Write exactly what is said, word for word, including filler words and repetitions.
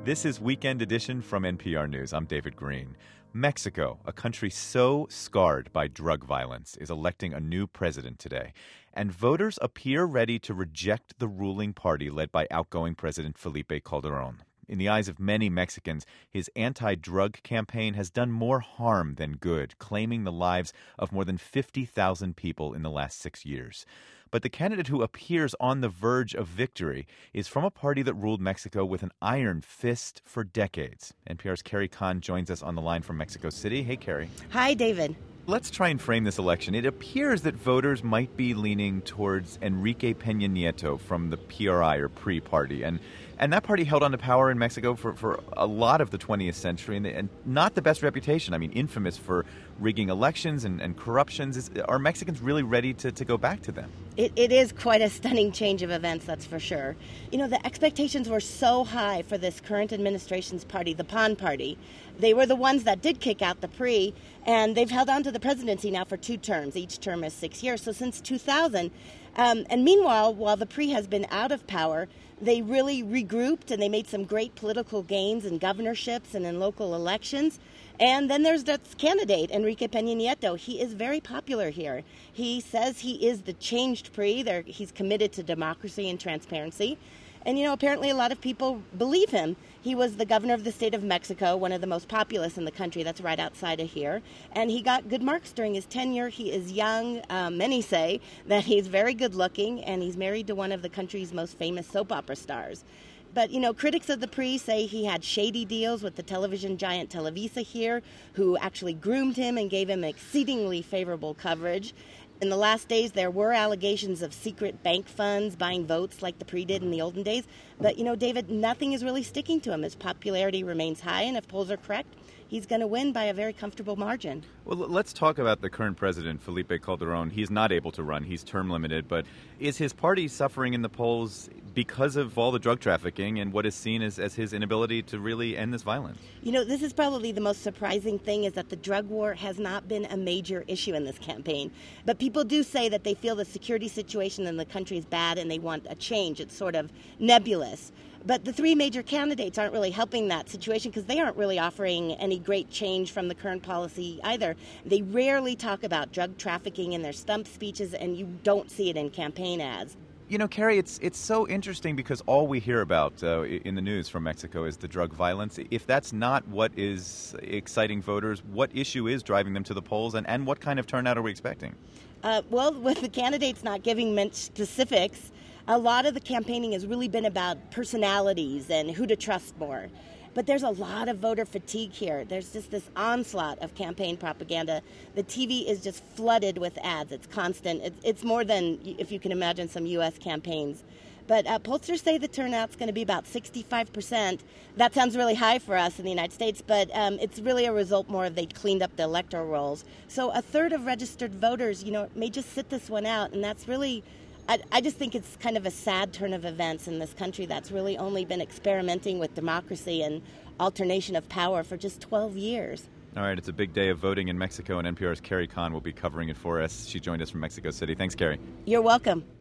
This is Weekend Edition from N P R News. I'm David Green. Mexico, a country so scarred by drug violence, is electing a new president today. And voters appear ready to reject the ruling party led by outgoing President Felipe Calderón. In the eyes of many Mexicans, his anti-drug campaign has done more harm than good, claiming the lives of more than fifty thousand people in the last six years. But the candidate who appears on the verge of victory is from a party that ruled Mexico with an iron fist for decades. N P R's Carrie Kahn joins us on the line from Mexico City. Hey, Carrie. Hi, David. Let's try and frame this election. It appears that voters might be leaning towards Enrique Peña Nieto from the P R I or P R I party. And and that party held on to power in Mexico for, for a lot of the twentieth century and, and not the best reputation. I mean, infamous for rigging elections and, and corruptions. Is, are Mexicans really ready to, to go back to them? It, it is quite a stunning change of events, that's for sure. You know, the expectations were so high for this current administration's party, the P A N party. They were the ones that did kick out the P R I, and they've held on to the presidency now for two terms. Each term is six years, so since two thousand. Um, and meanwhile, while the P R I has been out of power, they really regrouped and they made some great political gains in governorships and in local elections. And then there's that candidate, Enrique Peña Nieto. He is very popular here. He says he is the changed P R I. They're, he's committed to democracy and transparency. And, you know, apparently a lot of people believe him. He was the governor of the state of Mexico, one of the most populous in the country. That's right outside of here. And he got good marks during his tenure. He is young. Um, many say that he's very good looking, and he's married to one of the country's most famous soap opera stars. But, you know, critics of the P R I say he had shady deals with the television giant Televisa here, who actually groomed him and gave him exceedingly favorable coverage. In the last days, there were allegations of secret bank funds buying votes like the P R I did in the olden days. But, you know, David, nothing is really sticking to him. His popularity remains high, and if polls are correct, he's going to win by a very comfortable margin. Well, let's talk about the current president, Felipe Calderón. He's not able to run. He's term limited. But is his party suffering in the polls because of all the drug trafficking and what is seen as, as his inability to really end this violence? You know, this is probably the most surprising thing, is that the drug war has not been a major issue in this campaign. But people do say that they feel the security situation in the country is bad and they want a change. It's sort of nebulous. But the three major candidates aren't really helping that situation because they aren't really offering any great change from the current policy either. They rarely talk about drug trafficking in their stump speeches, and you don't see it in campaign ads. You know, Carrie, it's it's so interesting because all we hear about uh, in the news from Mexico is the drug violence. If that's not what is exciting voters, what issue is driving them to the polls, and, and what kind of turnout are we expecting? Uh, well, with the candidates not giving much specifics, a lot of the campaigning has really been about personalities and who to trust more. But there's a lot of voter fatigue here. There's just this onslaught of campaign propaganda. The T V is just flooded with ads. It's constant. It's, it's more than, if you can imagine, some U S campaigns. But uh, pollsters say the turnout's going to be about sixty-five percent. That sounds really high for us in the United States, but um, it's really a result more of they cleaned up the electoral rolls. So a third of registered voters, you know, may just sit this one out, and that's really... I, I just think it's kind of a sad turn of events in this country that's really only been experimenting with democracy and alternation of power for just twelve years. All right, it's a big day of voting in Mexico, and N P R's Carrie Kahn will be covering it for us. She joined us from Mexico City. Thanks, Carrie. You're welcome.